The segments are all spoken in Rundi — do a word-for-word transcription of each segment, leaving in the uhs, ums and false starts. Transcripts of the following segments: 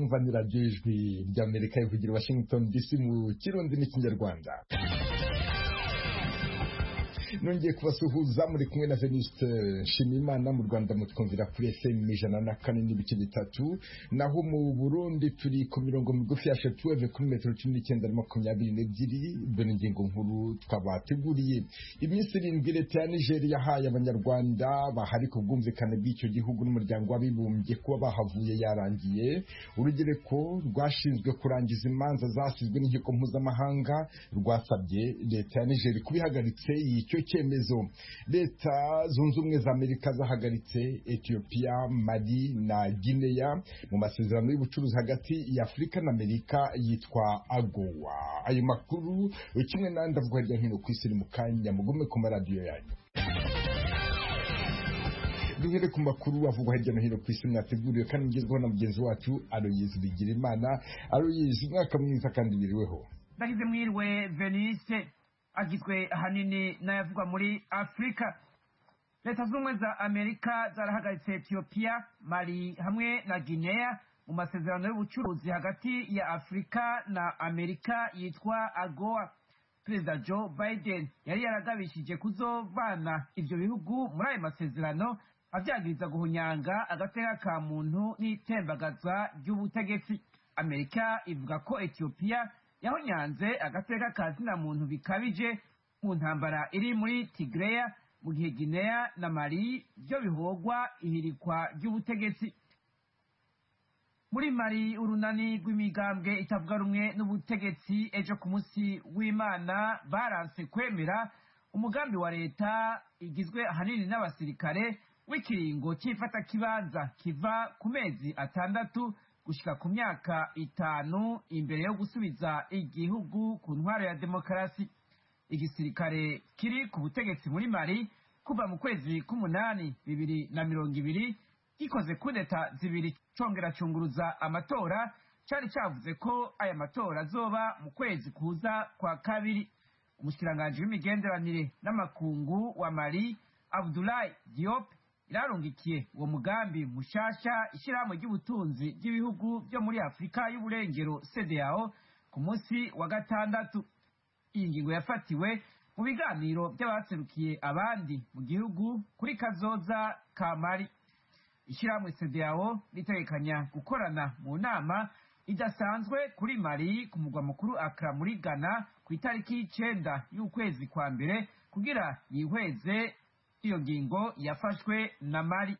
mwumva ni radiyo ijwi ry'Amerika ivugira Washington D C mu Kirundi n'Ikinyarwanda. Nongeye kubasuhuza muri kumwe na Venuste Nshimiyimana. Mu Rwanda mutwumvira kuri F M ijana na kane n'ibice bitatu, naho mu Burundi turi ku mirongo migufi ya shortwave kuri metero cumi n'icyenda na makumyabiri n'ebyiri. Dore ingingo nkuru twabateguriye. Iminsi irindwi leta ya Niger yahaye abanyarwanda bahari ku bwumvikane bw'icyo gihugu n'umuryango w'abibumbye kuba bahavuye yarangiye. Urugereko rwashinzwe kurangiza imanza zasizwe n'inkiko mpuzamahanga rwasabye leta ya Niger kubihagaritse icyo cyemezo. Leta zunze ubumwe za Amerika zahagaritse Ethiopia, Mali na Guinea mu masezerano y'ubucuruzi hagati ya Afurika na Amerika yitwa AGOA. Ayo makuru kimwe n'andi avuga hirya no hino ku isi mu kanya mugume ku maradiyo yanyu. Duhere ku makuru avugwa hirya no hino ku isi mwateguriwe kandi mugezweho na mugenzi wacu Aloyizi Bigirimana. Aloyizi, umwaka mwiza kandi biriweho. Ndagize mwiriwe Venise. Agizwe ahanini n'ayavugwa muri Afrika. Leta z'ubumwe za Amerika zarahagaritse Ethiopia, Mali hamwe na Guinea mu masezerano y'ubucuruzi hagati ya Afrika na Amerika yitwa AGOA. Perezida Joe Biden yari yaragabishije kuzovana ivyo bihugu muri ayo masezerano, avyagiriza guhunyanga agateka ka muntu n'itembagaza ry'ubutegetsi. Amerika ivuga ko Ethiopia yahonyanze agateka ka zina muntu bikabije mu ntambara iri muri Tigray, mu gihe Guinea na Mali byo bihogwa ihirikwa ry'ubutegetsi. Muri Mali, urunani rw'imigambwe itavuga rumwe n'ubutegetsi ejo ku munsi w'Imana baranse kwemera umugambi wa leta igizwe ahanini n'abasirikare w'ikiringo cy'ifata kibanza kiva ku mezi atandatu gushika ku myaka itanu imbere yo gusubiza igihugu ku ntwaro ya demokarasi. Igisirikare kiri ku butegetsi muri Mali kuva mu kwezi k'umunani bibiri na mirongo ibiri gikoze kudeta zibiri congera cunguruza amatora, cari cavuze ko aya matora azoba mu kwezi kuza kwa kabiri. Umushikiranganji w'imigenderanire n'amakungu wa Mali, Abdoulaye Diop, irarungikiye uwo mugambi mushasha ishirahamwe ry'ubutunzi ry'ibihugu byo muri Afrika y'uburengero C D A O ku munsi wa gatandatu. Iyi ngingo yafatiwe mu biganiro by'abaserukiye abandi mu gihugu kuri kazoza ka Mali. Ishirahamwe C D A O ritegekanya gukorana mu nama idasanzwe kuri Mali ku mugwa mukuru Accra muri Ghana ku itariki y'icenda y'ukwezi kwa mbere kugira yihweze iyo ngingo yafashwe na Mali.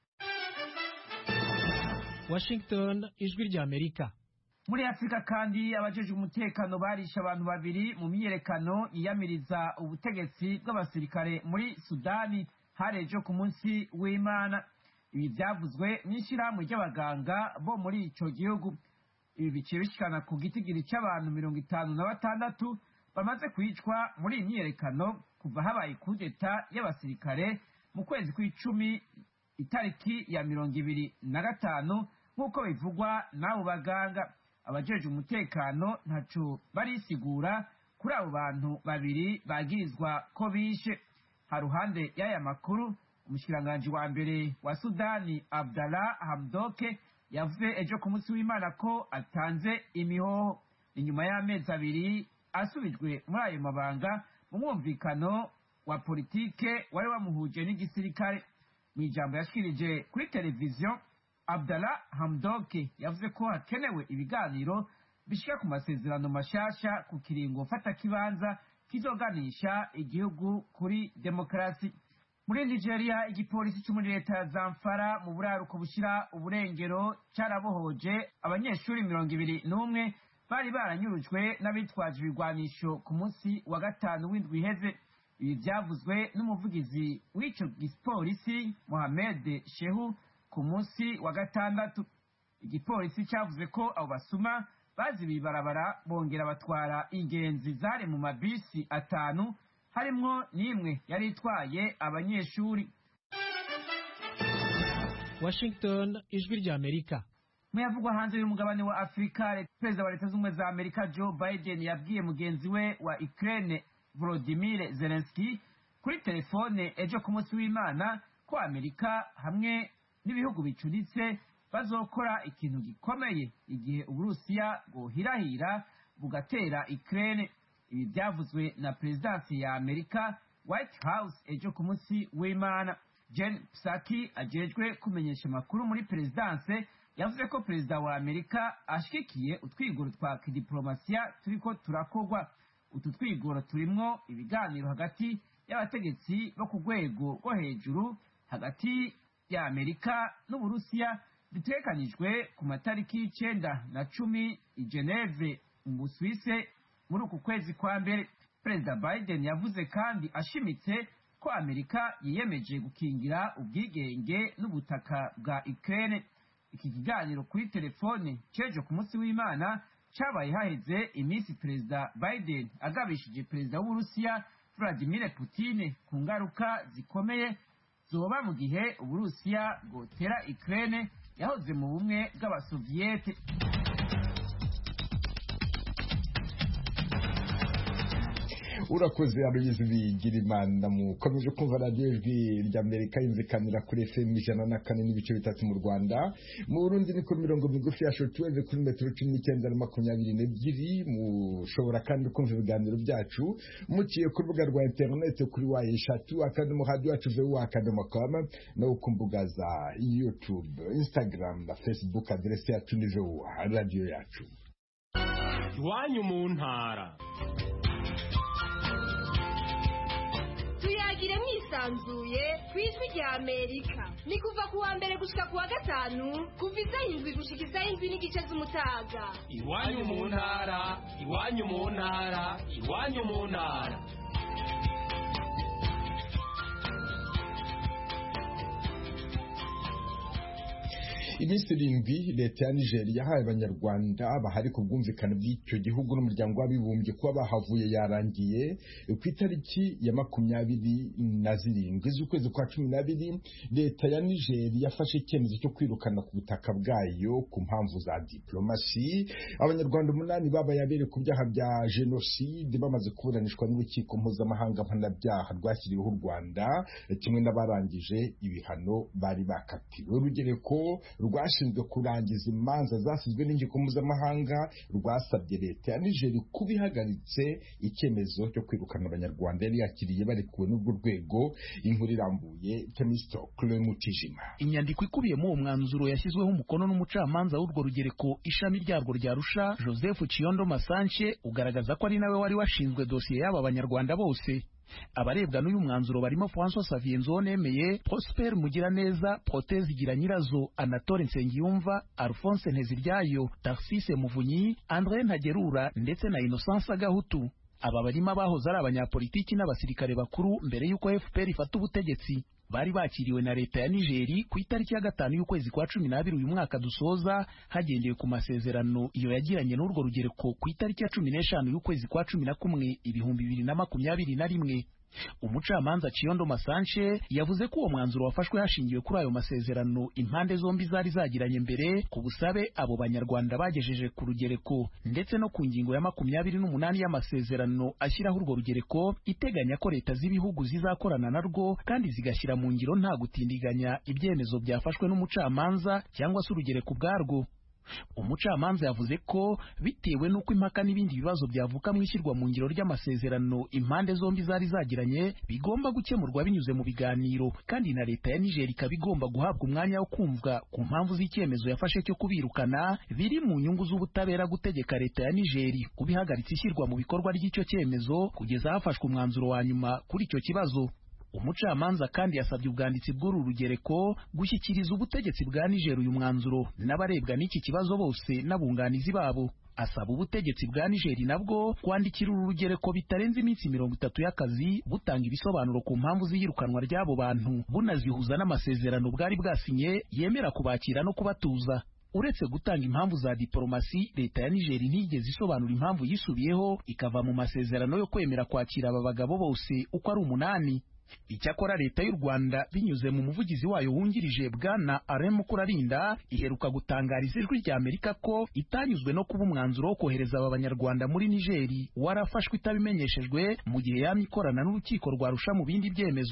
Washington, ijwi ry'Amerika. Muri Afrika kandi abajeje umutekano barisha abantu babiri mu myiyerekano yiyamiriza ubutegetsi bw'abasirikare muri Sudani harejo ku munsi w'Imana. Ibi byavuzwe n'ishirahamwe ry'abaganga bo muri ico gihugu. Ibi biciye bishikana ku gitigiri c'abantu mirongo itanu na batandatu bamaze kwicwa muri iyi myiyerekano kuva habaye kudeta y'abasirikare mu kwezi kw'icumi itariki ya mirongo ibiri na gatanu nk'uko bivugwa n'abo baganga. Abajeje umutekano ntaco barisigura kuri abo bantu babiri bagirizwa ko bishe. Haruhande y'aya makuru, umushikiranganji wa mbere wa Sudani Abdallah Hamdoke yavuze ejo ku munsi w'Imana ko atanze imihoho inyuma y'amezi abiri asubijwe muri ayo mabanga mu mwumvikano wa politike wari wamuhuje n'igisirikare. Mu ijambo yashikirije kuri televiziyo, Abdallah Hamdoke yavuze ko hakenewe ibiganiro bishika ku masezerano mashasha ku kiringo fata kibanza kizoganisha igihugu kuri demokarasi. Muri Nigeria, igipolisi cyo muri leta ya Zamfara mu buraruko bushira uburengero carabohoje abanyeshuri mirongo ibiri n'umwe bari baranyurujwe n'abitwaje ibigwanisho ku munsi wa gatanu w'indwi iheze. Ibi byavuzwe n'umuvugizi w'ico gipolisi Mohamed Shehu ku munsi wa gatandatu. Igipolisi cyavuze ko abo basuma bazibiye ibarabara bongera batwara ingenzi zari mu mabisi atanu, harimwo n'imwe yari itwaye abanyeshuri. Washington, ijwi ry'Amerika. Muyavugwa hanze y'umugabane wa Afrika, Perezida wa Leta z'Ubumwe za Amerika Joe Biden yabwiye mugenzi we wa Ukraine Volodymyr Zelensky kuri telefone ejo ku munsi w'Imana ko Amerika hamwe n'ibihugu bicuditse bazokora ikintu gikomeye igihe uburusiya bwohirahira bugatera Ukraine. Ibi byavuzwe na perezidansi ya Amerika White House ejo ku munsi w'Imana. Jen Psaki ajejwe kumenyesha amakuru muri perezidanse yavuze ko perezida wa Amerika ashigikiye utwigoro twa kidiplomasiya turiko turakorwa. Utu twigoro turimwo ibiganiro hagati y'abategetsi bo ku rwego rwo hejuru hagati ya Amerika n'Uburusiya bitegekanijwe ku matariki y'icenda na cumi i Geneve mu Busuwise muri uku kwezi kwa mbere. Perezida Biden yavuze kandi ashimitse ko Amerika yiyemeje gukingira ubwigenge n'ubutaka bwa Ukraine. Iki kiganiro kuri telefone cejo ku munsi w'Imana cabaye haheze iminsi perezida Biden agabishije perezida w'Uburusiya Vladimir Putin ku ngaruka zikomeye zoba mu gihe Uburusiya bwotera Ukraine yahoze mu bumwe bw'Abasoviyete. Urakoze Aloyizi Bigirimana. Mukomeje kumva radiyo ijwi ry'Amerika yumvikanira kuri F M ijana na kane n'ibice bitatu mu Rwanda. Mu Burundi ni ku mirongo migufi ya shortwave kuri metero cumi n'icyenda na makumyabiri n'ebyiri. Mushobora kandi kumva ibiganiro byacu muciye ku rubuga rwa internet kuri wa eshatu akadomo radio yacu vuba akadomo com no ku mbuga za YouTube, Instagram na Facebook. Adresse yacu ni vuba radio yacu. Iwanyu mu ntara. Tuyagire mwisanzuye kw'ijwi rya Amerika. Ni kuva ku wa mbere gushika ku wa gatanu kuva isaha indwi gushika isaha indwi n'igice z'umutaga. Iwanyu mu ntara, iwanyu mu ntara, iwanyu mu ntara. Iminsi irindwi leta ya Nigeria yahaye abanyarwanda bahari ku bwumvikane bw'icyo gihugu n'umuryango w'abibumbye kuba bahavuye yarangiye ku itariki ya makumyabiri na zirindwi z'ukwezi kwa cumi n'abiri. Leta ya Nigeria yafashe icyemezo cyo kwirukana ku butaka bwayo ku mpamvu za diplomasi abanyarwanda umunani babaye abereye ku byaha bya jenoside bamaze kuburanishwa n'urukiko mpuzamahanga mpanabyaha rwashyiriweho u Rwanda kimwe n'abarangije ibihano bari bakatiwe. Urugereko rwashinzwe kurangiza imanza zasizwe n'inkiko mpuzamahanga rwasabye leta ya Nigeria kuba ihagaritse icyemezo cyo kwirukana abanyarwanda yari yakiriye barekuwe n'urwo rwego. Inkuru irambuye Temisto Mutijima. Inyandiko ikubiyemo uwo mwanzuro yashyizweho umukono n'umucamanza w'urwo rugereko ishami ryarwo rya Arusha Joseph Chiondo Masanche ugaragaza ko ari nawe wari washinzwe dosiye y'aba banyarwanda bose. Abarebwa n'uyu mwanzuro barimo François Xavier Nzonemeye, Prosper Mugiraneza, Proteze Giranyirazo, Anatole Nsengiyumva, Alphonse Nteziryayo, Tarsise Muvunyi, André Ntagerura ndetse na Innocence Gahutu. Aba barimo abahoze ari abanyapolitiki n'abasirikare bakuru mbere y'uko F P R ifata ubutegetsi. Bari bakiriwe na leta ya Nigeria ku itariki ya gatanu y'ukwezi kwa cumi n'abiri uyu mwaka dusoza hagendewe ku masezerano iyo yagiranye n'urwo rugereko ku itariki ya cumi n'eshanu y'ukwezi kwa cumi na kumwe ibihumbi bibiri na makumyabiri na rimwe. Umucamanza Chiondo Masanche yavuze ko uwo mwanzuro wafashwe hashingiwe kuri ayo masezerano impande zombi zari zagiranye mbere ku busabe abo banyarwanda bagejeje ku rugereko ndetse no ku ngingo ya makumyabiri n'umunani y'amasezerano ashyiraho urwo rugereko iteganya ko leta z'ibihugu zizakorana narwo kandi zigashyira mu ngiro nta gutindiganya ibyemezo byafashwe n'umucamanza cyangwa se urugereko ubwarwo. Umucamanza yavuze ko bitewe n'uko impaka n'ibindi bibazo byavuka mu ishyirwa mu ngiro ry'amasezerano impande zombi zari zagiranye bigomba gukemurwa binyuze mu biganiro kandi na leta ya Nigeria ikaba igomba guhabwa umwanya wo kumva ku mpamvu z'icyemezo yafashe cyo kubirukana biri mu nyungu z'ubutabera gutegeka leta ya Nigeria kubihagaritsa ishyirwa mu bikorwa ry'icyo cyemezo kugeza hafashwe umwanzuro wa nyuma kuri icyo kibazo. Umucamanza kandi yasabye ubwanditsi bw'uru rugereko gushyikiriza ubutegetsi bwa Nigeria uyu mwanzuro n'abarebwa n'iki kibazo bose n'abunganizi babo. Asaba ubutegetsi bwa Nigeria nabwo kwandikira uru rugereko bitarenze iminsi mirongo itatu y'akazi butanga ibisobanuro ku mpamvu z'iyirukanwa ry'abo bantu bunazihuza n'amasezerano bwari bwasinye yemera kubakira no kubatuza. Uretse gutanga impamvu za diplomasi, leta ya Nigeria ntigeze isobanura impamvu yisubiyeho ikava mu masezerano yo kwemera kwakira aba bagabo bose uko ari umunani. Icyakora leta y'u Rwanda binyuze mu muvugizi wayo wungirije bwana Alain Mukurarinda iheruka gutangariza ijwi rya Amerika ko itanyuzwe no kuba umwanzuro wo kohereza aba banyarwanda muri Nigeria warafashwe itabimenyeshejwe mu gihe yamye ikorana n'urukiko rwa Arusha mu bindi byemezo.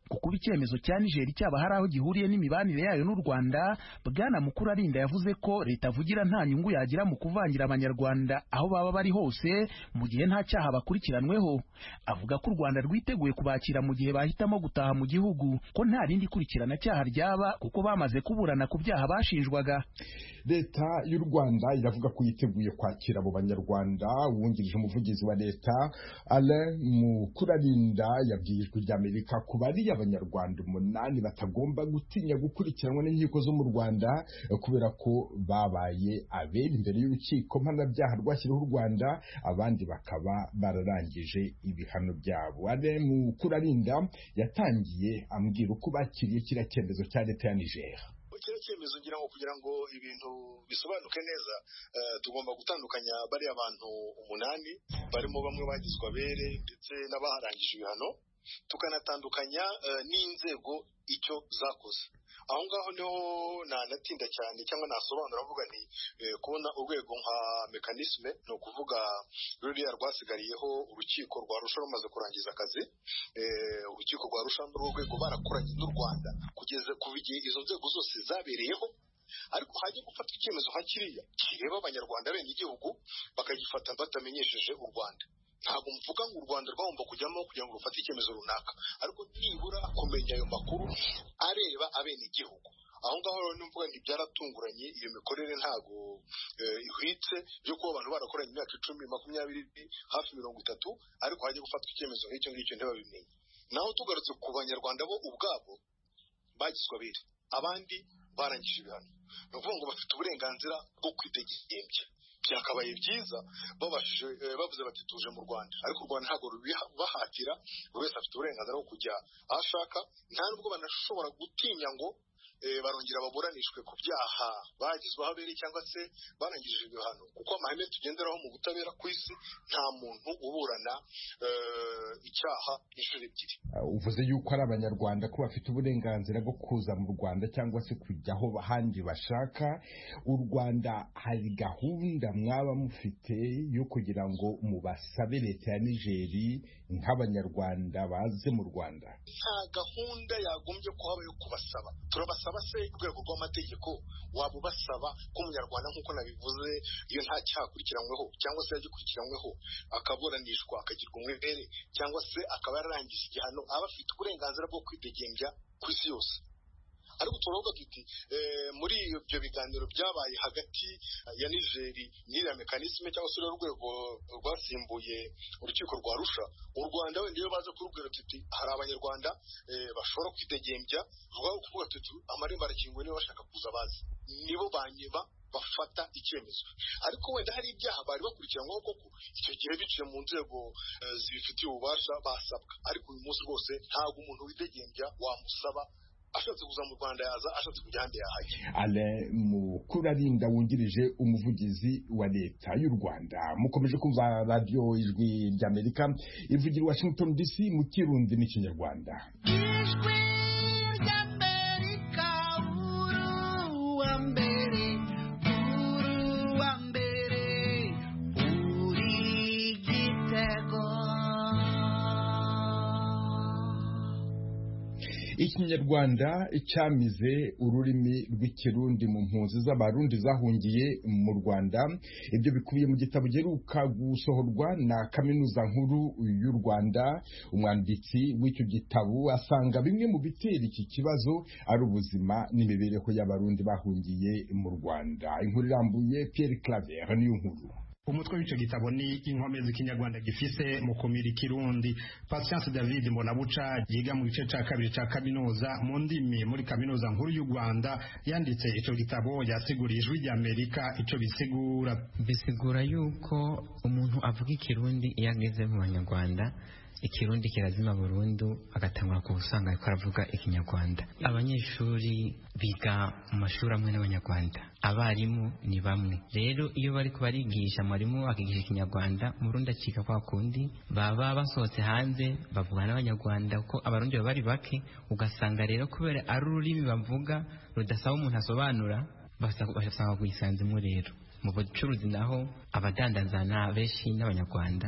kuko icyemezo cya Niger cyaba hari aho gihuriye n'imibanire yayo n'u Rwanda. Bwana Mukurarinda yavuze ko leta avugira nta nyungu yagira mu kuvangira abanyarwanda aho baba bari hose mu gihe nta cyaha bakurikiranweho. Avuga ko u Rwanda rwiteguye kubakira mu gihe bahitamo gutaha mu gihugu, ko nta rindi kurikirana cyaha ryaba kuko bamaze kuburana ku byaha bashinjwaga. Leta y'u Rwanda iravuga ko yiteguye kwakira abo banyarwanda. Uwungirije umuvugizi wa leta Alain Mukurarinda yabwiye Ijwi ry'Amerika ko bari abanyarwanda umunani batagomba gutinya gukurikiranwa n'inkiko zo mu Rwanda kubera ko babaye abere imbere y'urukiko mpanabyaha rwashyiriweho u Rwanda, abandi bakaba bararangije ibihano byabo. Alain Mukurarinda yatangiye ambwira uko bakiriye kiriya cyemezo cya leta ya Niger. Kiriya cyemezo ngira ngo kugira ngo ibintu bisobanuke neza, uh, tugomba gutandukanya bari abantu umunani barimo bamwe bagizwe abere ndetse n'abaharangije ibihano, tukanatandukanya uh, n'inzego icyo zakoze. Aho ngaho niho nanatinda cyane cyangwa nasobanura avuga nti eh, kubona urwego nka mekanisme no kuvuga ruriya rwasigariyeho urukiko rwa Arusha rumaze kurangiza akazi, eh, urukiko rwa Arusha n'urwego barakoranye n'u Rwanda kugeza kubigiye izo nzego zose zabereyeho, ariko hajye gufata icyemezo nka kiriya kireba abanyarwanda bene igihugu bakagifata batamenyesheje u Rwanda. Ntabwo mvuga ngo u Rwanda rwagomba kujyamo kugira ngo rufate icyemezo runaka, ariko nibura kumenya ayo makuru areba abene igihugu. Aho ngaho rero nimvuga nti byaratunguranye, iyo mikorere ntago eh, ihwitse yo kuba abantu barakoranye imyaka icumi makumyabiri hafi mirongo itatu, ariko hajye gufata icyemezo nk'icyo ngicyo ntibabimenye. Naho tugarutse ku banyarwanda bo ubwabo bagizwe abere, abandi barangije ibihano, ni ukuvuga ngo bafite uburenganzira bwo kwitegembya. Byakabaye byiza babashije bavuze bati tuje mu Rwanda, ariko u Rwanda ntabwo rubibahatira, buri wese afite uburenganzira bwo kujya aho ashaka, nta nubwo banashobora gutinya ngo e, barongera baburanishwe ku byaha bagizweho abere cyangwa se barangije ibihano, kuko amahame tugenderaho mu butabera ku isi nta muntu uburana e, icyaha inshuro ebyiri. Uvuze yuko ari abanyarwanda ko bafite uburenganzira bwo kuza mu Rwanda cyangwa se kujya aho ahandi bashaka. U Rwanda hari gahunda mwaba mufite yo kugira ngo mubasabe leta ya Nigeri nk'abanyarwanda baze mu Rwanda? Nta gahunda yagombye kuhaba yo kubasaba. Turabasaba se urwego rw'amategeko waba ubasaba ko umunyarwanda nk'uko nabivuze iyo nta cyaha akurikiranyweho cyangwa se yagikurikiranyweho akaburanishwa akagirwa umwere cyangwa se akaba yararangije igihano, aba afite uburenganzira bwo kwidegembya ku isi yose. Ariko turavuga tuti eh, muri ibyo biganiro byabaye hagati ya Nigeri n'iriya mekanisme cyangwa se urwego rwasimbuye urukiko rwa Arusha, u Rwanda wenda iyo baza kurubwira tuti hari abanyarwanda eh, bashobora kwidegembya, rwaho kuvuga tuti amarembo arakinguye niba bashaka kuza bazi, nibo banyeba bafata icyemezo. Ariko wenda hari ibyaha bari bakurikiranyweho koko, icyo gihe biciye mu nzego eh, zibifitiye ububasha basabwa. Ariko uyu munsi rwose ntabwo umuntu widegembya wamusaba ashatse kuza mu Rwanda yaza, ashatse kujya ahandi yahajya. Alain Mukurarinda wungirije umuvugizi wa leta y'u Rwanda. Mukomeje kumva radio Ijwi ry'Amerika ivugira Washington D C mu Kirundi n'Ikinyarwanda. Ijwi ry'Amerika uru wa mbere, uru wa mbere, uri Gitego. Ikinyarwanda cyamize ururimi rw'ikirundi mu mpunzi z'abarundi zahungiye mu Rwanda. Ibyo bikubiye mu gitabo giheruka gusohorwa na Kaminuza Nkuru y'u Rwanda. Umwanditsi w'icyo gitabo asanga bimwe mu bitera iki kibazo ari ubuzima n'imibereho y'abarundi bahungiye mu Rwanda. Inkuru irambuye Pierre Claver niyo nkuru. Umutwe w'icyo gitabo ni inkomezi kinyarwanda gifise mu kumira ikirundi. Patience David Mbonabuca yiga mu gice cya kabiri cya kaminuza mu ndimi muri Kaminuza Nkuru y'u Rwanda yanditse icyo gitabo, yasiguriye Ijwi ry'Amerika icyo bisigura. Bisigura yuko umuntu avuga ikirundi iyo ageze mu Banyarwanda ikirundi kirazima burundu agatangura kubusanga ariko aravuga ikinyarwanda. Abanyeshuri biga mu mashuri amwe n'Abanyarwanda, abarimu ni bamwe. Rero iyo bari kubarigisha, mwarimu akigisha ikinyarwanda, Murundi acika kwa kundi, baba basohotse hanze bavuga n'Abanyarwanda kuko abarundi bari bake, ugasanga rero kubera ari ururimi bavuga rudasaba umuntu asobanura, basanga kuyisanzemo. Rero mu bucuruzi naho abadandazana benshi n'Abanyarwanda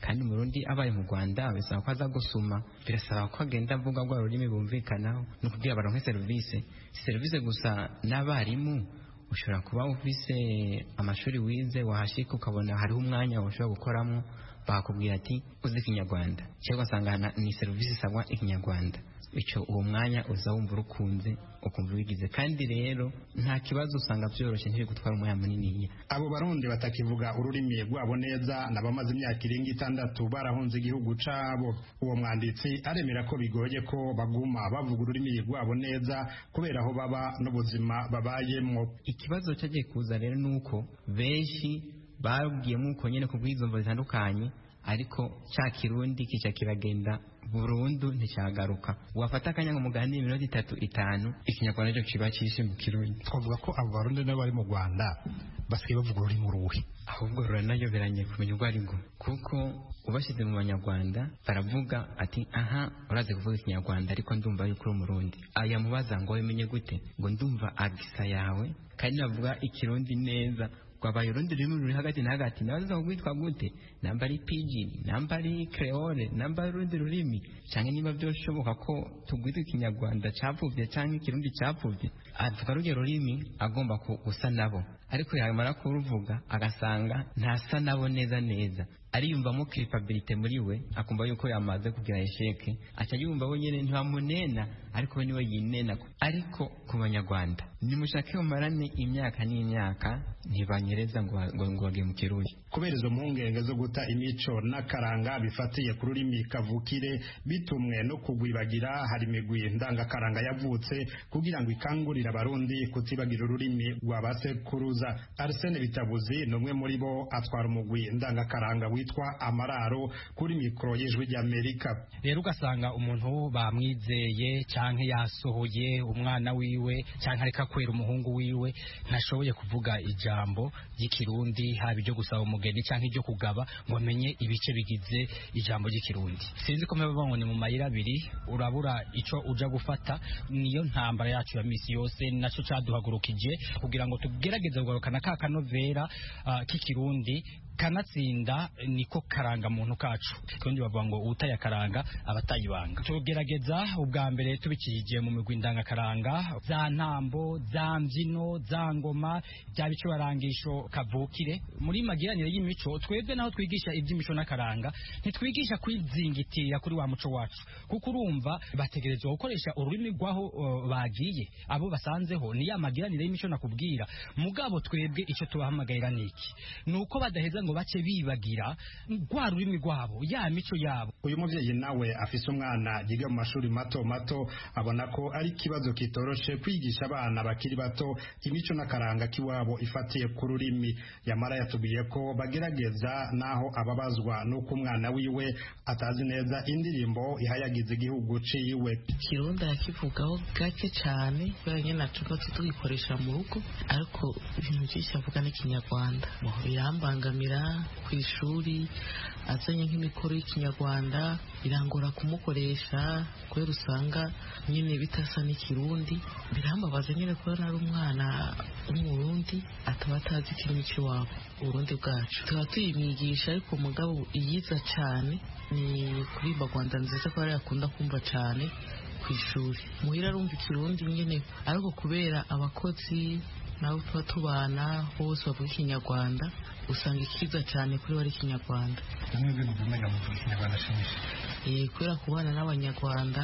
kandi umurundi abaye mu Rwanda bisaba ko aza gusuma, birasaba ko agenda avuga rwa rurimi bumvikanaho no kugira baronke serivisi serivisi gusa. N'abarimu ushobora kuba ufise amashuri wize wahashika ukabona hariho umwanya ushobora gukoramo bakubwira ati uzi ikinyarwanda cyangwa asanga ni serivisi isabwa ikinyarwanda, icyo uwo mwanya uza wumva urukunze ukumva wigize. kandi rero nta kibazo usanga byoroshye ntiri gutwara umwanya munini. Abo barundi batakivuga ururimi rwabo neza nabamaze imyaka irenga itandatu barahunze igihugu cabo. Uwo mwanditsi aremera ko bigoye ko baguma bavuga ururimi rwabo neza kubera aho baba n'ubuzima babayemo. Ikibazo cyagiye kuza rero nuko benshi babwiyemo uko nyene ku bw'izombo zitandukanye, ariko cya kirundi kica kiragenda burundu nticyagaruka. Wafata akanya ngo muganire iminota itatu itanu ikinyarwanda cyo kiba cyishe mu kirundi. Twavuga ko abo barundi nabo bari mu Rwanda basigaye bavuga ururimi ruhe, ahubwo ruranayoberanye kumenya urwo ari rwo, kuko ubashyize mu banyarwanda baravuga ati aha uraze kuvuga ikinyarwanda ariko ndumva yuko uri umurundi. Aya mubaza ngo umenye gute, ngo ndumva agisa yawe kandi navuga ikirundi neza. Kwabaye urundi rurimi ruri hagati na hagati, nabaza kwitwa gute, namba ari pidgin, namba ari creole, namba ari urundi rurimi, canke niba byoshoboka ko tugwita ikinyarwanda capfuvye canke ikirundi capfuvye. Avuga rugero rurimi agomba gusa nabo, ariko yamara kuruvuga agasanga ntasa nabo neza neza, ariyumvamo culpability muri we, akumva yuko yamaze kugira esheke, aca yumva we nyene ntibamunena ariko we niwe yinena. Ariko ku banyarwanda nimushake umarane imyaka n'imyaka ntibanyereza ngo ngo bage mu kirundi. Kubera izo mpungenge zo guta imico n'akaranga bifatiye ku rurimi kavukire bitumwe no kugwibagira, hari imigwi ndangakaranga yavutse kugira ngo ikangurire abarundi kutibagira ururimi rwabasekuruza. Arsene Bitabuzi ni umwe muri bo, atwara umugwi ndangakaranga witwa Amararo kuri mikoro y'Ijwi ry'Amerika. Rero ugasanga umuntu bamwizeye canke yasohoye umwana wiwe canke areka kwera umuhungu wiwe ntashoboye kuvuga ijambo ry'ikirundi, haba ibyo gusaba umugeni canke ibyo kugaba ngo amenye ibice bigize ijambo ry'ikirundi. Sinzi ko mpeba ngo ni mu mayira abiri urabura ico uja gufata. Niyo ntambara yacu ya misi yose, naco caduhagurukije kugira ngo tugerageze kugarukana ka kanovera uh, k'ikirundi kanatsinda. Niko karanga muntu kacu, kandi bavuga ngo utaya karanga abatayibanga. Tugerageza ubwa mbere tubikije mu migwi ndangakaranga, za ntambo, za mbyino, za ngoma, bya bico barangisho kavukire. Muri magiranire y'imico twebwe naho twigisha iby'imico n'akaranga ntitwigisha kwizingitira kuri wa muco wacu, kuko urumva bategerezwa gukoresha ururimi rwaho uh, bagiye abo basanzeho. Ni ya magiranire y'imico nakubwira, mugabo twebwe ico tubahamagarira niki nuko badaheza ngo bace bibagira rwa rurimi rwabo, ya mico yabo. Uyu muvyeyi nawe afise umwana yiga mu mashuri mato mato, abona ko ari kibazo kitoroshe kwigisha abana bakiri bato imico n'akaranga kiwabo ifatiye ku rurimi. Yamara yatubwiye ko bagerageza naho ababazwa nuko umwana wiwe atazi neza indirimbo ihayagiza igihugu ciwe. Ikirundi akivugaho gake cyane kubera nyene natuko tuyikoresha mu rugo, ariko ibintu byinshi avuga n'ikinyarwanda birambangamira. Ku ishuri azanye nk'imikoro y'ikinyarwanda birangora kumukoresha kubera usanga nyine bitasa n'ikirundi. Birambabaza nyine kubera ari umwana w'umurundi ataba atazi ikirimi cy'iwabo urundi bwacu. Tuba tuyimwigisha, ariko umugabo iyiza cyane ni kuririmba Rwanda nziza ko yakunda kumva cyane ku ishuri. Muhira arumva ikirundi nyine, ariko kubera abakozi nawe tuba tubana bose bavuga ikinyarwanda usanga ikiza cyane kuri wari ikinyarwanda. Bimwe byo guverinoma muvuga ikinyarwanda shimisha. Eh kubera kubana n'abanyarwanda,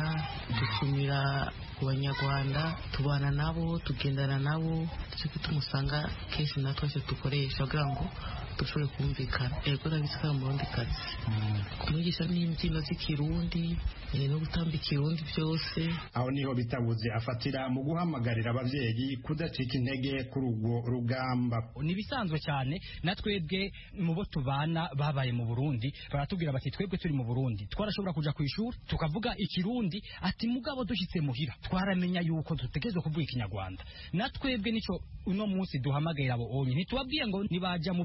dusumira ku banyarwanda, tubana nabo, tugendana nabo, cyo tumusanga kenshi natwe cyo dukoresha kugira ngo dushobore kumvikana. Ego nabisaba mu rundi kazi. Kumwigisha n'imbyino z'ikirundi no gutamba ikirundi byose. Aho niho Bitabuze afatira mu guhamagarira abavyeyi kudacika intege kuri urwo rugamba. Ni bisanzwe cyane natwebwe mu bo tubana babaye mu Burundi baratubwira bati twebwe turi mu Burundi twarashobora kuja ku ishuri tukavuga ikirundi, ati mugabo dushitse muhira twaramenya yuko dutegerezwa kuvuga ikinyarwanda. Natwebwe nico uno munsi duhamagarira abo onye, ntitubabwiye ngo nibaja mu byo baja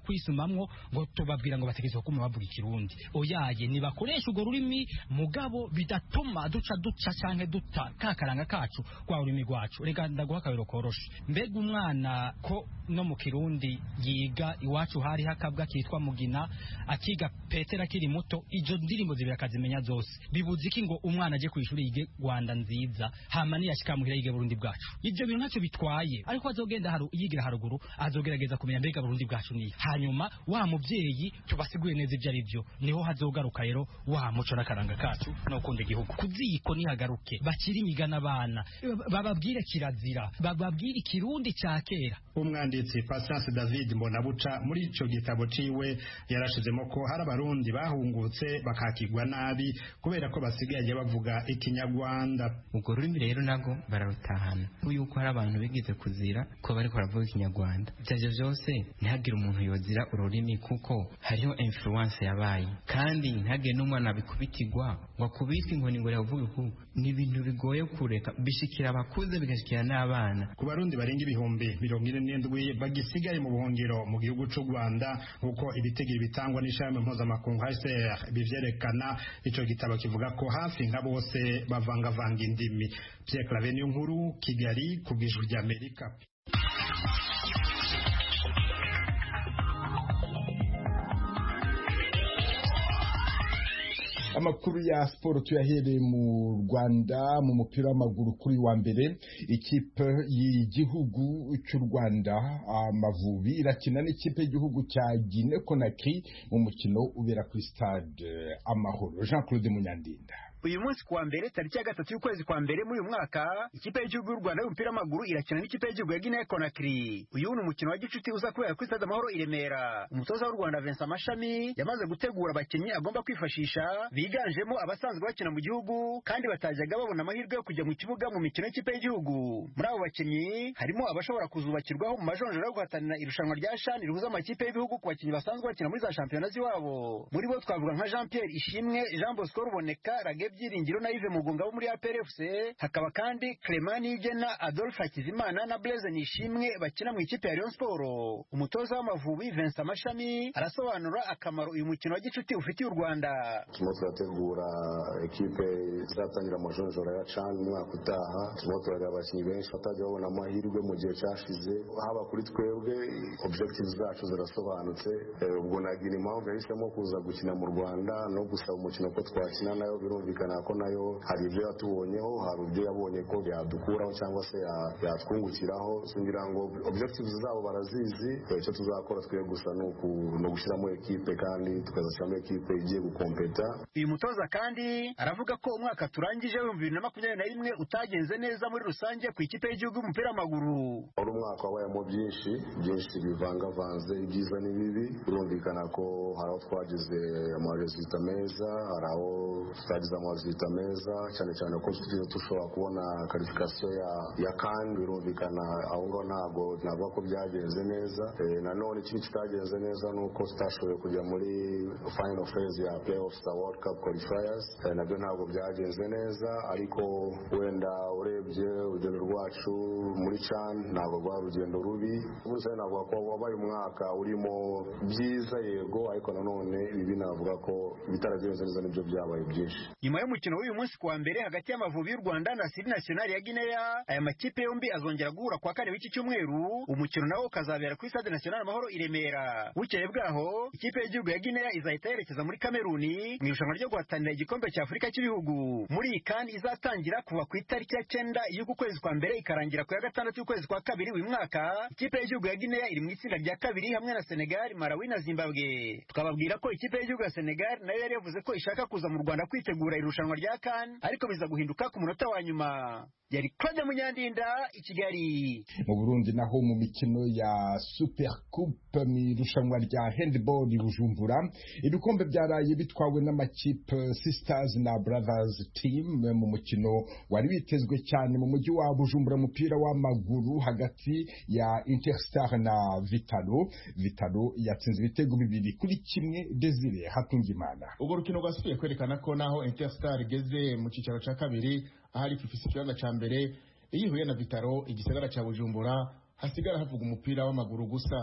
kwisumamwo ngo tubabwira ngo bategezwe kuma bavuga ikirundi oyaye nibakoresha ugo rurimi mugabo bidatuma duca duca canke duta kakaranga kacu kwa rurimi rwacu reka ndaguha akabero koroshe mbega umwana ko no mu kirundi yiga iwacu hari hakabwa kitwa mugina akiga Petera kiri muto ijo ndirimbo zibira kazimenya zose bibuze iki ngo umwana aje kwishuri yige Rwanda nziza hamani yashika muhira yige Burundi bwacu ivyo bintu ntacyo bitwaye ariko azogenda haru yigira haruguru azogerageza kumenya mbega Burundi bwacu ni hanyuma wa muvyeyi tubasiguye neza ivyo ari byo niho hazogaruka rero wa muco nakaranga kacu no kunde igihugu kuziko ni hagaruke bakiri imigana abana bababwire kirazira bababwire ikirundi ca kera. Umwanditsi Patience David Mbonabuca muri ico gitabo ciwe yarashizemo ko hari abarundi bahungutse bakakigwa nabi kubera ko basigaye bavuga ikinyarwanda. Ubwo rurimi rero nago bararutahana yuko hari abantu bigize kuzira ko bariko baravuga ikinyarwanda. Ivyo vyose ntihagire umuntu yozira ururimi kuko hariho influence yabaye kandi ntihagire n'umwana bikubitirwa ngo akubitwe inkoni ngo yavuge ko ni ibintu bigoye kureka bishikira abakuze bigashikira n'abana. Ku barundi barenga ibihumbi mirongo ine n'indwi bagisigaye mu buhungiro mu gihugu c'u Rwanda nkuko ibitegiro bitangwa n'ishami mpuzamakungu H C R bivyerekana. Ico gitabo kivuga ko hafi nka bose bavangavanga indimi. Pierre Claver Nkuru, Kigali, ku bw'Ijwi ry'Amerika. Amakuru ya sport tuyahereye mu Rwanda mu mupira w'amaguru kuri wa mbere ikipe y'igihugu cy'u Rwanda Amavubi irakina n'ikipe y'igihugu cya Guinea Conakry mu mukino ubera kuri stade Amahoro. Jean Claude Munyandinda. Uyu munsi kuwa mbere tariki ya gatatu y'ukwezi kwa mbere muri uyu mwaka ikipe y'igihugu y'u Rwanda y'umupira w'amaguru irakina n'ikipe y'igihugu ya Guinea Conakry. Uyu ni umukino wa gicuti uza kubera kuri stade Amahoro i Remera. Umutoza w'u Rwanda Vincent Mashami yamaze gutegura abakinnyi agomba kwifashisha biganjemo abasanzwe bakina mu gihugu kandi batajyaga babona amahirwe yo kujya mu kibuga mu mikino y'ikipe y'igihugu. Muri abo bakinnyi harimo abashobora kuzubakirwaho mu majonjora yo guhatanira irushanwa rya CHAN rihuza amakipe y'ibihugu ku bakinnyi basanzwe bakina muri za shampiyona z'iwabo. Muri bo twavuga nka Jean Pierre Ishimwe, Jean Bosco Ruboneka, Rage Byiringiro na Yves Mugunga bo muri A P R F C, hakaba kandi Clement Nigena, Adolphe Hakizimana na Blaise Nishimwe bakina mu ikipe ya Rayon Sport. Umutoza w'Amavubi Vincent Mashami arasobanura akamaro uyu mukino wa gicuti ufitiye u Rwanda. Turimo turategura ekipe izatangira amajonjora ya CHAN umwaka utaha. Turimo turareba abakinnyi benshi batajya babona amahirwe mu gihe cyashize. Haba kuri twebwe objectives zacu zirasobanutse. Ubwo nagira impamvu yahisemo kuza gukina mu Rwanda no gusaba umukino ko twakina nayo birumvikana ko nayo hari ibyo yatubonyeho, hari ibyo yabonye ko byadukuraho cyangwa se yatwungukiraho. Singira ngo objectives zabo barazizi. Icyo tuzakora twe gusa no gushyiramo ekipe kandi tukazashyiramo ekipe igiye gukompeta. Uyu mutoza kandi aravuga ko umwaka turangije w'ibihumbi bibiri na makumyabiri na rimwe utagenze neza muri rusange ku ikipe y'igihugu y'umupira w'amaguru. Ari umwaka wabayemo byinshi byinshi bivangavanze ibyiza n'ibibi. Birumvikana ko hari aho twagize amaresulta meza, hari aho tutagize amaresulta meza, cyane cyane ko tugiye dushobora kubona qualification ya ya CAN. Birumvikana aho ngo ntabwo ntabwo ko byagenze neza. E, nanone ikintu kitagenze neza nuko tutashoboye kujya muri final phase ya playoffs za World Cup qualifiers. E, nabyo ntabwo byagenze neza, ariko wenda urebye urugendo rwacu muri CHAN ntabwo rwa rugendo rubi. Gusa ntabwo ko wabaye umwaka urimo byiza yego, ariko nanone ibi navuga ko bitaragenze neza nibyo byabaye byinshi. Nyuma y'umukino w'uyu munsi kuwa mbere hagati y'Amavubi y'u Rwanda na Siri National ya Guinea, aya makipe yombi azongera guhura kwa kane w'iki cyumweru. Umukino nawo ukazabera kuri Stade National Amahoro i Remera. Bukeye bwaho ikipe y'igihugu ya Guinea izahita yerekeza muri Kameruni mu irushanwa ryo guhatanira igikombe cya Afurika cy'ibihugu. Muri iyi CAN izatangira kuva ku itariki ya cyenda y'uku kwezi kwa mbere ikarangira ku ya gatandatu y'ukwezi kwa kabiri uyu mwaka. Ikipe y'igihugu ya Guinea iri mu itsinda rya kabiri hamwe na Senegal, Malawi na Zimbabwe. Tukababwira ko ikipe y'igihugu ya Senegal nayo yari yavuze ko ishaka kuza mu Rwanda kwitegura irushanwa rya CAN, ariko biza guhinduka ku munota wa nyuma. Yari Claude Munyandinda i Kigali. Mu Burundi naho mu mikino ya Super Coupe mu irushanwa rya handball i Bujumbura, ibikombe byaraye bitwawe n'amakipe Sisters na Brothers team mu mukino wari witezwe cyane mu mujyi wa Bujumbura. Umupira w'amaguru hagati ya Interstar na Vitalo. Vitalo yatsinze ibitego bibiri kuri kimwe. Desire Hatungimana. Ubwo rukino rwasubiye kwerekana ko naho Interstar igeze mu cyicaro cya kabiri ahari ifise ikibanza cya mbere, iyo ihuye na Vitalo igisagara cya Bujumbura hasigara havuga umupira w'amaguru gusa.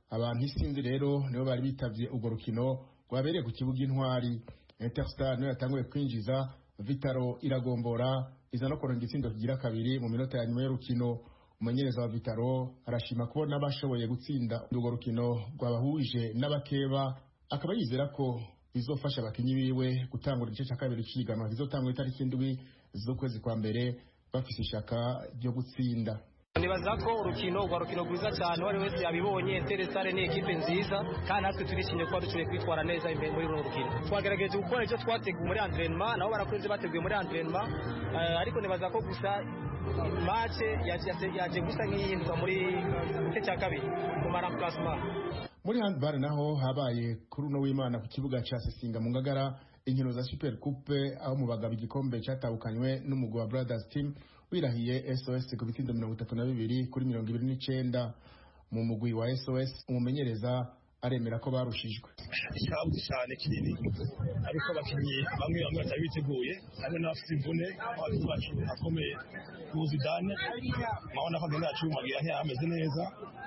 abantu isinzi rero nibo bari bitavye urwo rukino rwabereye ku kibuga Intwari. Interstar niyo yatanguye kwinjiza, Vitaro iragombora iza no kuronga itsindo kigira kabiri mu minota ya nyuma y'urukino. Umumenyereza wa Vitaro arashima kubona bashoboye gutsinda urwo rukino rwabahuje n'abakeba, akaba yizera ko bizofasha abakinyi biwe gutangura igice cya kabiri cy'ihiganwa kizotangwa itariki indwi z'ukwezi kwa mbere bafise ishaka ryo gutsinda. Nibaza ko urukino rwa rukino rwiza cyane wari wese yabibonye. Interstar ni ekipe nziza kandi natwe turishimye kuba dushobora kwitwara neza imbere muri uru rukino. Twagerageje gukora icyo twateguye muri entraînement, nabo barakoze bateguye muri entraînement, ariko nibaza ko gusa match yaje gusa nk'ihinduka muri gice cya kabiri ku remplacement. Muri handball naho habaye kuri uno w'Imana ku kibuga cya Sesinga mu Ngagara inkino za Super Coupe, aho mu bagabo igikombe cyatahukanywe n'umugwi wa Brothers Team wirahiye S O S ku bitsindo mirongo itatu na bibiri kuri mirongo ibiri n'icenda. Mu mugwi wa S O S umumenyereza aremera ko barushijwe icyabwe cyane kinini, ariko abakinnyi bamwe bamwe batari biteguye, harimo n'abafite imvune bacu akomeye ku Zidane, mabona ko agenda acumagira ntiyameze neza,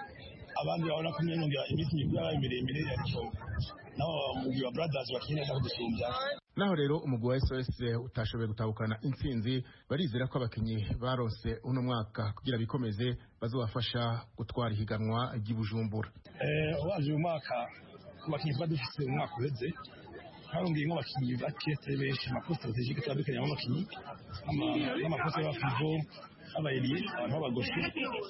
abandi babona ko nyongera iminsi y'ibyabaye miremire ariko naho umugwi wa Brothers bakinnye neza kudusumbya. Naho rero umugwi wa S O S utashoboye gutahukana intsinzi, barizera ko abakinyi barose uno mwaka kugira bikomeze bazobafasha gutwara ihiganwa ry'Ibujumbura. Eh waje uyu mwaka ku bakinyi badufise umwaka uheze harongeye nk'abakinyi bakete benshi amaposte strategique twadukanye mu bakinyi amaposte ya fivo abayiri abantu b'abagoshi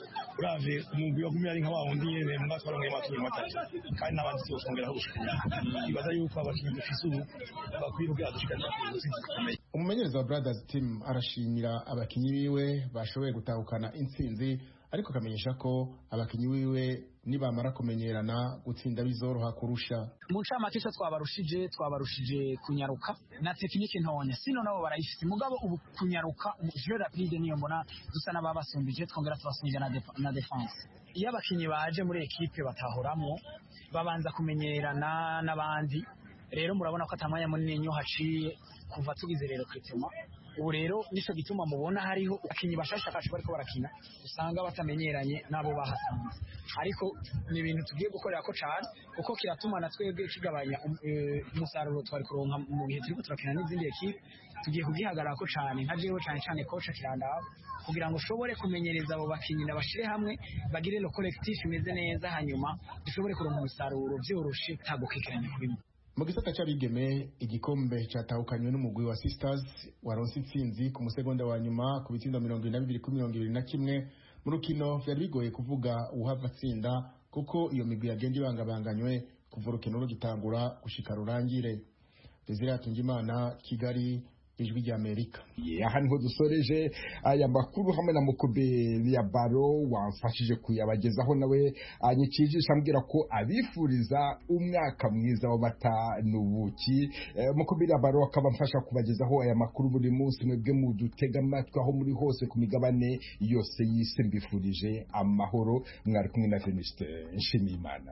urave umugwi wa gumya ari nka wundi nyene mu mwaka warongeye abakinyi batatu kandi n'abandi zokongeraho gushikira. Ibaza yuko abakinyi dufise ubu bakwiye kugira dushikana intsinzi. Umumenyereza wa Brothers Team arashimira abakinyi biwe bashoboye gutahukana intsinzi, ariko akamenyesha ko abakinyi biwe nibamara kumenyerana gutsinda bizoroha kurusha. Mu ncamake cyo twabarushije twabarushije kunyaruka na tekinike ntonya, sino nabo barayifite mugabo ubu kunyaruka jeu rapide niyo mbona dusa n'ababasumbije, twongera tubasumbije na, def na defense. Iyo abakinyi baje muri ekipe batahoramo babanza kumenyerana n'abandi, rero murabona ko atamanya munini nyo haciye kuva tugize rero kritema. Ubu rero nico gituma mubona hariho abakinyi bashasha kacu bariko barakina usanga batamenyeranye nabo bahasanze, ariko ni ibintu tugiye gukorera ko cyane kuko kiratuma na twebwe kigabanya umusaruro twari kuronka mu gihe turiko turakina n'izindi ekipe. Tugiye kugihagarara ko cyane nka jewe cyane cyane coach Kirandaba kugira ngo ushobore kumenyereza abo bakinyi nabashire hamwe bagire lo collectif imeze neza, hanyuma dushobore kuronka umusaruro byoroshe tagukikiranya kubimwe. Mu gisata cy'abigeme igikombe cyatahukanywe n'umugwi wa Sisters waronse intsinzi ku musegonda wa nyuma ku bitsindo mirongo ine na bibiri kuri mirongo ibiri na kimwe. Mu rukino vyari bigoye kuvuga uhava tsinda kuko iyo migwi yagenda ibangabanganywe kuva urukino rugitangura gushika rurangire. Desire Atungimana, Kigali, Ijwi ry'Amerika. Aha niho dusoreje aya makuru hamwe na Mukobeli ya Baro wamfashije kuyabagezaho, nawe anyikijisha ambwira ko abifuriza umwaka mwiza w'amata n'ubuki. E, Mukobeli ya Baro akaba mfasha kubagezaho aya makuru buri munsi, mwebwe mudutega amatwi aho muri hose ku migabane yose y'isi. Mbifurije amahoro, mwari kumwe na Venuste Nshimiyimana.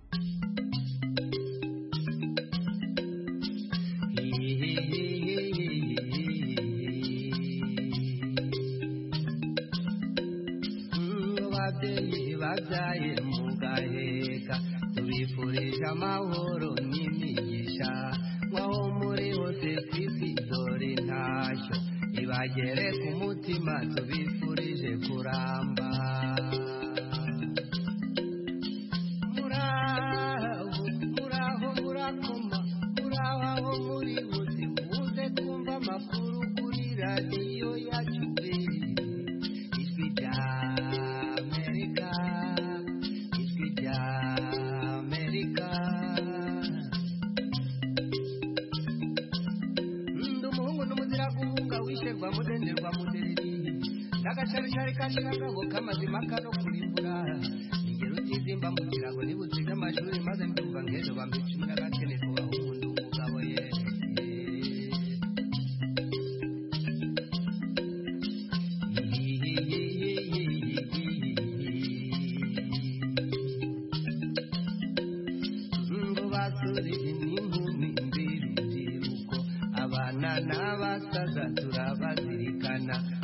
Bazaye mugaheka tubifurije amahoro n'imigisha, mwaho muri hose kwisi dore ntashyo ibagere ku mutima, tubifurije kuramba. Muraho muraho murakoma, muraho aho muri hose muze kumva amakuru kuri radiyo yacu Ijwi rya mudenderwa mudereri n'agacabicari kashiragabo k'amazima kano kurimbura ingero utizimba mu kirago nibuziga amashuri maze mbyumva nk'ejo bambicumi n'agakene kubaho umuntu umugabo ye ngo basuri n'inkumi mbiri ndiruko abana n'abasaza turabazirikana